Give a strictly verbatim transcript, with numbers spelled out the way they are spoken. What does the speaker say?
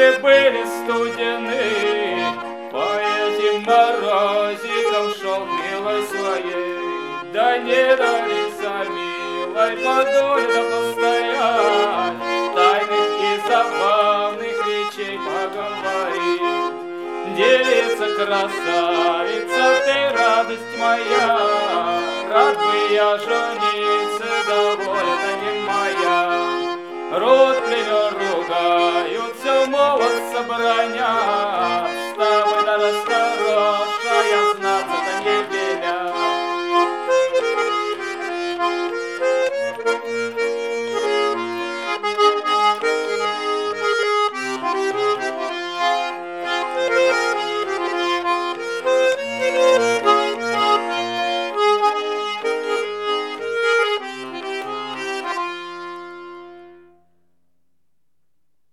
Годы были студены, по этим морозикам шел милой своей. Да не дались, милой, подольно постоять, тайных и забавных речей поговорить. Девица, красавица, ты радость моя, рад бы я жениться, довольна не моя. Род племя ругаются, молодца броня,